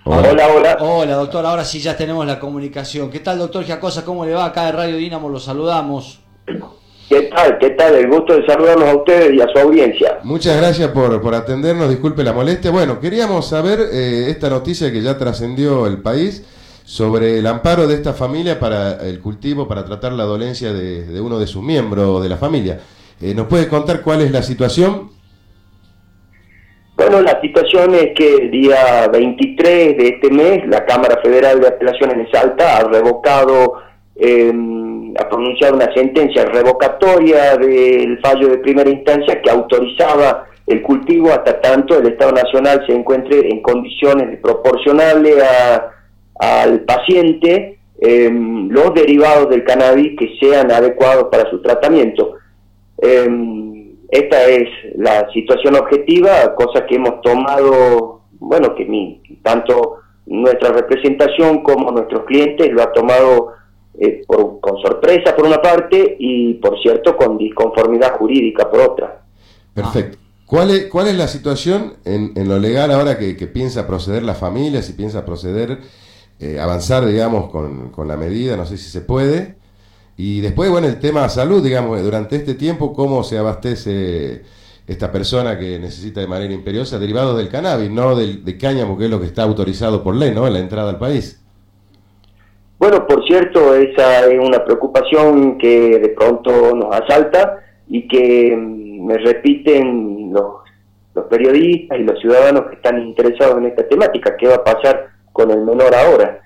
Hola. Hola, hola. Hola, doctor, ahora sí ya tenemos la comunicación. ¿Qué tal, doctor Giacosa? ¿Cómo le va? Acá de Radio Dínamo lo saludamos. ¿Qué tal? ¿Qué tal? El gusto de saludarlos a ustedes y a su audiencia. Muchas gracias por atendernos, disculpe la molestia. Bueno, queríamos saber esta noticia que ya trascendió el país sobre el amparo de esta familia para el cultivo, para tratar la dolencia de uno de sus miembros de la familia. ¿Nos puede contar cuál es la situación? Bueno, la situación es que el día 23 de este mes la Cámara Federal de Apelaciones de Salta ha revocado, ha pronunciado una sentencia revocatoria del fallo de primera instancia que autorizaba el cultivo hasta tanto el Estado Nacional se encuentre en condiciones de proporcionarle al paciente los derivados del cannabis que sean adecuados para su tratamiento. Esta es la situación objetiva, cosa que hemos tomado, bueno, que tanto nuestra representación como nuestros clientes lo ha tomado con sorpresa por una parte y, por cierto, con disconformidad jurídica por otra. Perfecto. ¿Cuál es la situación en lo legal ahora que piensa proceder la familia, si piensa proceder, avanzar, digamos, con la medida, no sé si se puede? Y después, bueno, el tema salud, digamos, durante este tiempo, ¿cómo se abastece esta persona que necesita de manera imperiosa derivados del cannabis, no de cáñamo, que es lo que está autorizado por ley, ¿no?, en la entrada al país? Bueno, por cierto, esa es una preocupación que de pronto nos asalta y que me repiten los periodistas y los ciudadanos que están interesados en esta temática. ¿Qué va a pasar con el menor ahora?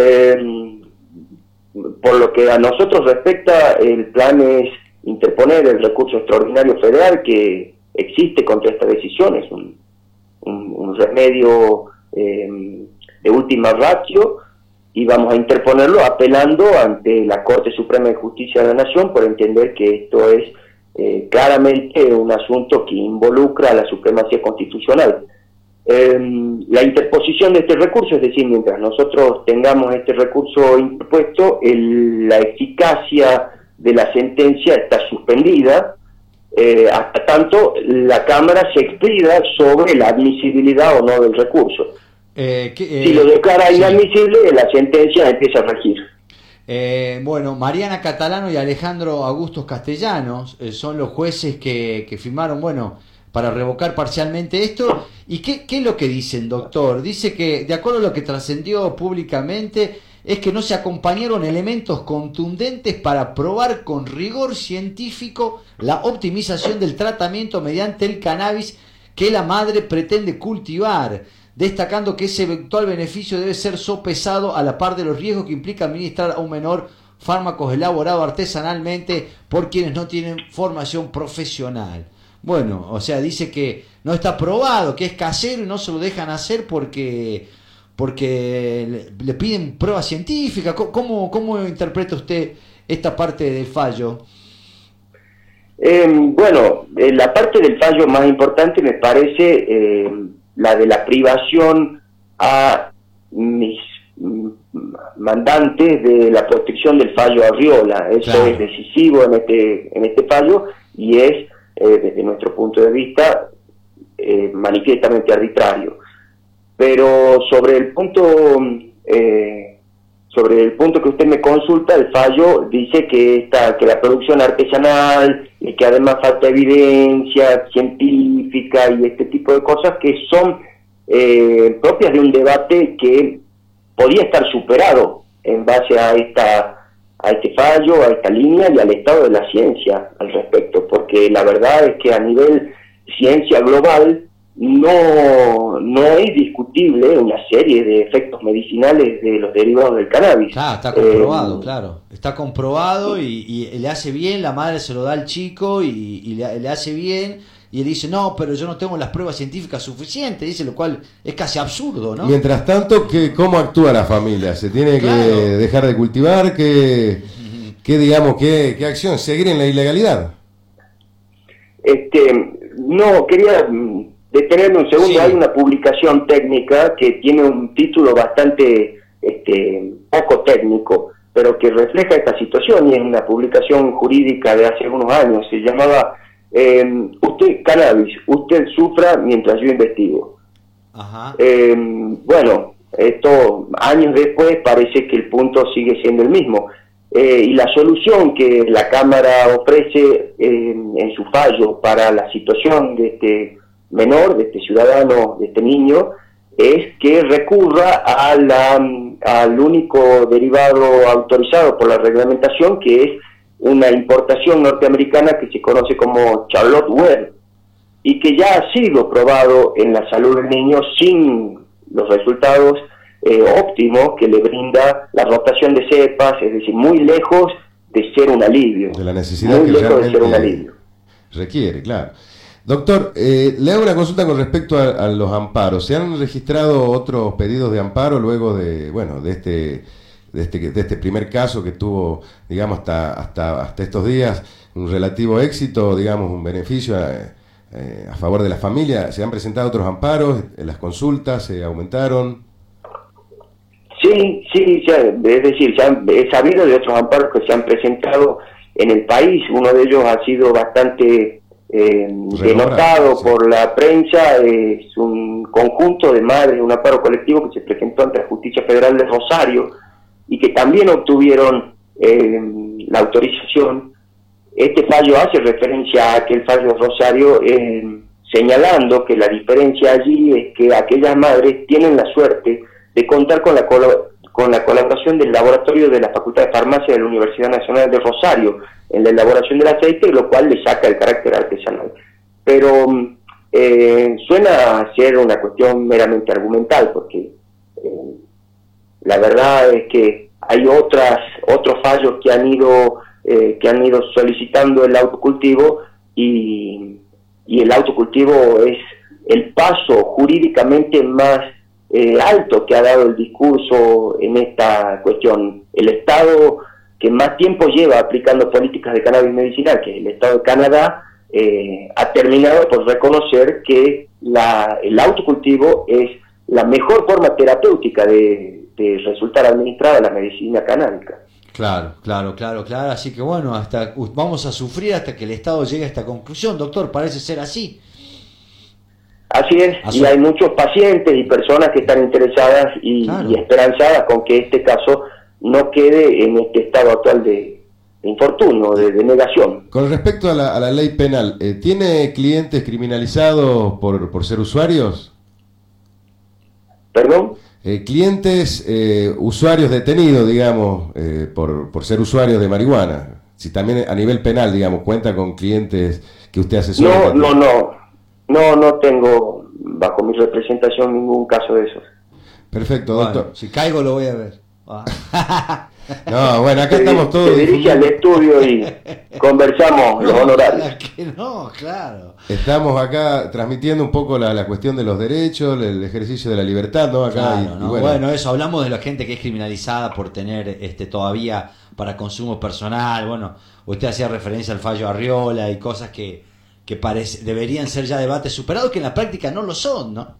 Por lo que a nosotros respecta, el plan es interponer el recurso extraordinario federal que existe contra esta decisión. Es un remedio de última ratio y vamos a interponerlo apelando ante la Corte Suprema de Justicia de la Nación por entender que esto es claramente un asunto que involucra a la supremacía constitucional. La interposición de este recurso, es decir, mientras nosotros tengamos este recurso interpuesto, la eficacia de la sentencia está suspendida hasta tanto la Cámara se expida sobre la admisibilidad o no del recurso. Si lo declara inadmisible, la sentencia empieza a regir. Bueno, Mariana Catalano y Alejandro Augusto Castellanos son los jueces que firmaron, bueno, para revocar parcialmente esto. ¿Y qué es lo que dicen, doctor? Dice que, de acuerdo a lo que trascendió públicamente, es que no se acompañaron elementos contundentes para probar con rigor científico la optimización del tratamiento mediante el cannabis que la madre pretende cultivar, destacando que ese eventual beneficio debe ser sopesado a la par de los riesgos que implica administrar a un menor fármacos elaborados artesanalmente por quienes no tienen formación profesional. Bueno, o sea, dice que no está probado, que es casero y no se lo dejan hacer porque le piden pruebas científicas. ¿Cómo interpreta usted esta parte del fallo? Bueno, la parte del fallo más importante me parece la de la privación a mis mandantes de la protección del fallo Arriola. Eso claro. Es decisivo en este fallo y es, desde nuestro punto de vista, manifiestamente arbitrario. Pero sobre el punto que usted me consulta, el fallo dice que la producción artesanal y que además falta evidencia científica y este tipo de cosas que son propias de un debate que podía estar superado en base a este fallo, a esta línea y al estado de la ciencia al respecto, porque la verdad es que a nivel ciencia global no es discutible una serie de efectos medicinales de los derivados del cannabis. Está comprobado, claro. Está comprobado y le hace bien, la madre se lo da al chico y le hace bien, y él dice, no, pero yo no tengo las pruebas científicas suficientes, dice, lo cual es casi absurdo, ¿no? Mientras tanto, ¿cómo actúa la familia? ¿Se tiene claro. que dejar de cultivar? ¿Qué acción? ¿Seguir en la ilegalidad? No, quería detenerme un segundo. Sí. Hay una publicación técnica que tiene un título bastante poco técnico, pero que refleja esta situación, y es una publicación jurídica de hace unos años. Se llamaba Cannabis, usted sufra mientras yo investigo. Ajá. Bueno, esto años después parece que el punto sigue siendo el mismo. Y la solución que la Cámara ofrece en su fallo para la situación de este menor, de este ciudadano, de este niño, es que recurra al único derivado autorizado por la reglamentación, que es una importación norteamericana que se conoce como Charlotte Web, y que ya ha sido probado en la salud del niño sin los resultados óptimos que le brinda la rotación de cepas, es decir, muy lejos de ser un alivio. De la necesidad muy que lejos de ser un realmente alivio. requiere, claro. Doctor, le hago una consulta con respecto a los amparos. ¿Se han registrado otros pedidos de amparo luego de, bueno, de este primer caso que tuvo, digamos, hasta estos días un relativo éxito, digamos, un beneficio a favor de la familia? ¿Se han presentado otros amparos? ¿Las consultas se aumentaron? Sí, es decir, he sabido de otros amparos que se han presentado en el país. Uno de ellos ha sido bastante denotado, sí, por la prensa. Es un conjunto de madres, un amparo colectivo que se presentó ante la Justicia Federal de Rosario y que también obtuvieron la autorización. Este fallo hace referencia a aquel fallo de Rosario, señalando que la diferencia allí es que aquellas madres tienen la suerte de contar con la colaboración del laboratorio de la Facultad de Farmacia de la Universidad Nacional de Rosario en la elaboración del aceite, lo cual le saca el carácter artesanal. Pero suena a ser una cuestión meramente argumental, porque la verdad es que hay otros fallos que han ido solicitando el autocultivo, y el autocultivo es el paso jurídicamente más alto que ha dado el discurso en esta cuestión. El Estado que más tiempo lleva aplicando políticas de cannabis medicinal, que es el Estado de Canadá, ha terminado por reconocer que el autocultivo es la mejor forma terapéutica de resultar administrada la medicina canábica. Claro. Así que bueno, vamos a sufrir hasta que el Estado llegue a esta conclusión, doctor. Parece ser así. Así es, y hay muchos pacientes y personas que están interesadas y esperanzadas con que este caso no quede en este estado actual de infortunio, de negación. Con respecto a la ley penal, ¿tiene clientes criminalizados por ser usuarios? ¿Perdón? Clientes, usuarios detenidos, digamos, por ser usuarios de marihuana. Si también a nivel penal, digamos, cuenta con clientes que usted asesora. No tengo bajo mi representación ningún caso de esos. Perfecto, doctor. Bueno, si caigo lo voy a ver. No, bueno, acá estamos todos. Se dirige al estudio y conversamos los honorarios. No, claro. Estamos acá transmitiendo un poco la cuestión de los derechos, el ejercicio de la libertad, ¿no? Acá claro, bueno, eso, hablamos de la gente que es criminalizada por tener todavía para consumo personal. Bueno, usted hacía referencia al fallo Arriola y cosas que deberían ser ya debates superados, que en la práctica no lo son, ¿no?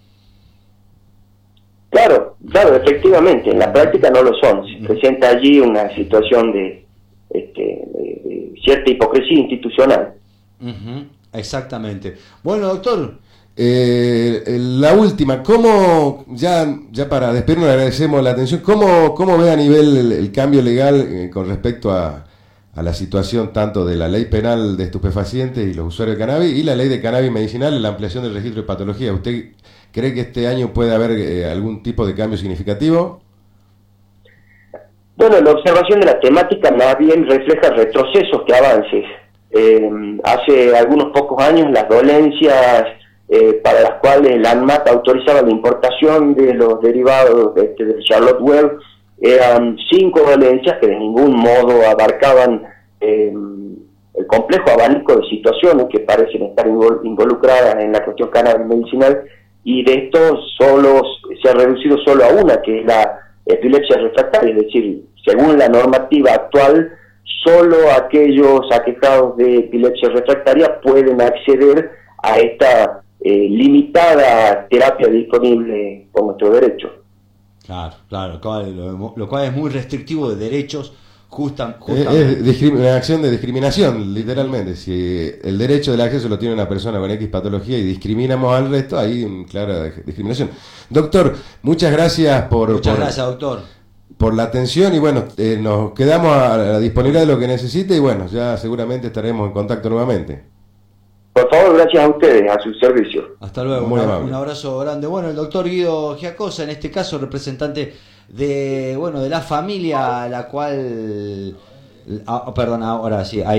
Claro, efectivamente, en la práctica no lo son. Se presenta allí una situación de cierta hipocresía institucional. Exactamente. Bueno, doctor. La última, ¿cómo, ya para despedirnos, le agradecemos la atención, ¿cómo ve a nivel el cambio legal con respecto a la situación tanto de la ley penal de estupefacientes y los usuarios de cannabis y la ley de cannabis medicinal, la ampliación del registro de patología? ¿Usted cree que este año puede haber algún tipo de cambio significativo? Bueno, la observación de la temática más bien refleja retrocesos que avances. Hace algunos pocos años las dolencias para las cuales la ANMAT autorizaba la importación de los derivados del Charlotte Web eran 5 dolencias que de ningún modo abarcaban el complejo abanico de situaciones que parecen estar involucradas en la cuestión cannabis medicinal, y de esto se ha reducido solo a una, que es la epilepsia refractaria. Es decir, según la normativa actual, solo aquellos aquejados de epilepsia refractaria pueden acceder a esta limitada terapia disponible por nuestro derecho. Claro, lo cual es muy restrictivo de derechos Es una acción de discriminación, literalmente. Si el derecho del acceso lo tiene una persona con X patología y discriminamos al resto, hay clara discriminación. Doctor, muchas gracias doctor. Por la atención y bueno, nos quedamos a la disponibilidad de lo que necesite y bueno, ya seguramente estaremos en contacto nuevamente. Por favor, gracias a ustedes, a su servicio. Hasta luego, un abrazo grande. Bueno, el doctor Guido Giacosa, en este caso representante de la familia a la cual... perdón, ahora sí,